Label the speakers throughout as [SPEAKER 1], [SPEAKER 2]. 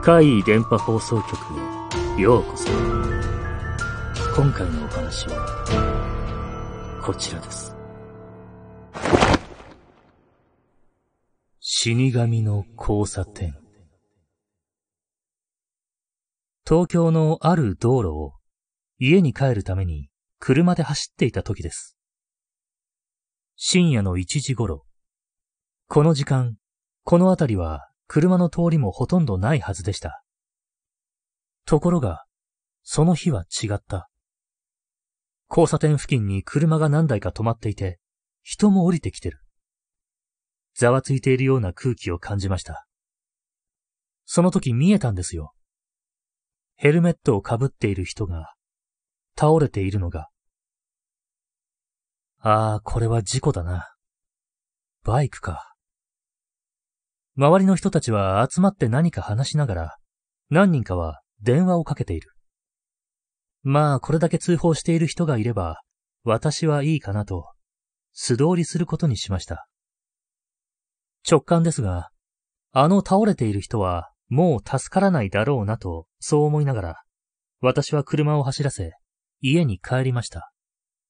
[SPEAKER 1] 怪異電波放送局へようこそ。今回のお話はこちらです。死神の交差点。東京のある道路を家に帰るために車で走っていた時です。深夜の1時頃、この時間、この辺りは車の通りもほとんどないはずでした。ところが、その日は違った。交差点付近に車が何台か止まっていて、人も降りてきてる。ざわついているような空気を感じました。その時見えたんですよ。ヘルメットをかぶっている人が、倒れているのが。ああ、これは事故だな。バイクか。周りの人たちは集まって何か話しながら、何人かは電話をかけている。まあ、これだけ通報している人がいれば、私はいいかなと、素通りすることにしました。直感ですが、あの倒れている人はもう助からないだろうなと、そう思いながら、私は車を走らせ、家に帰りました。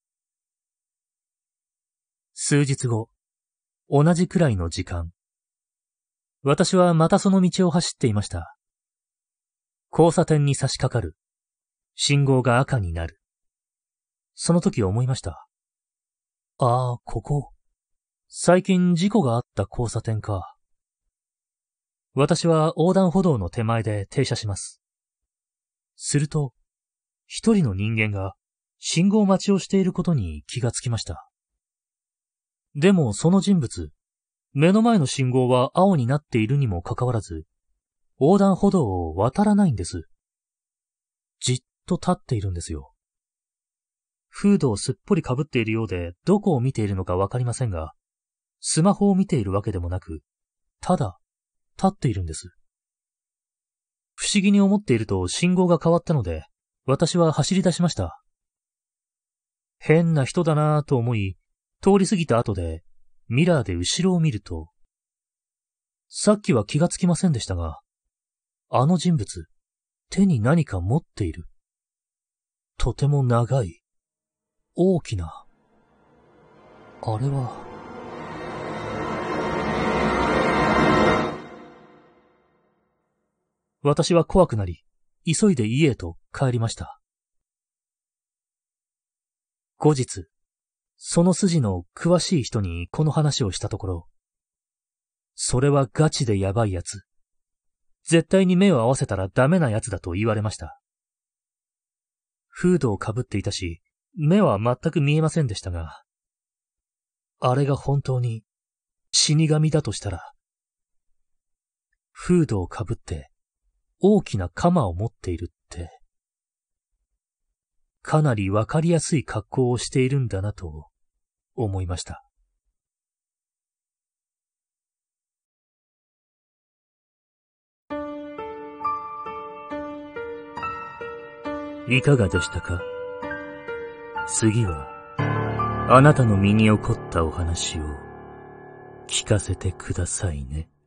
[SPEAKER 1] 数日後、同じくらいの時間、私はまたその道を走っていました。交差点に差し掛かる。信号が赤になる。その時思いました。ああ、ここ。最近事故があった交差点か。私は横断歩道の手前で停車します。すると、一人の人間が信号待ちをしていることに気がつきました。でもその人物、目の前の信号は青になっているにもかかわらず、横断歩道を渡らないんです。じっと立っているんですよ。フードをすっぽりかぶっているようで、どこを見ているのかわかりませんが、スマホを見ているわけでもなく、ただ、立っているんです。不思議に思っていると信号が変わったので、私は走り出しました。変な人だなぁと思い、通り過ぎた後で、ミラーで後ろを見ると、さっきは気がつきませんでしたが、あの人物、手に何か持っている。とても長い、大きな。あれは。私は怖くなり、急いで家へと帰りました。後日、その筋の詳しい人にこの話をしたところ、それはガチでやばいやつ。絶対に目を合わせたらダメなやつだと言われました。フードをかぶっていたし、目は全く見えませんでしたが、あれが本当に死神だとしたら、フードをかぶって大きな鎌を持っているって、かなりわかりやすい格好をしているんだなと思いました。いかがでしたか？次は、あなたの身に起こったお話を聞かせてくださいね。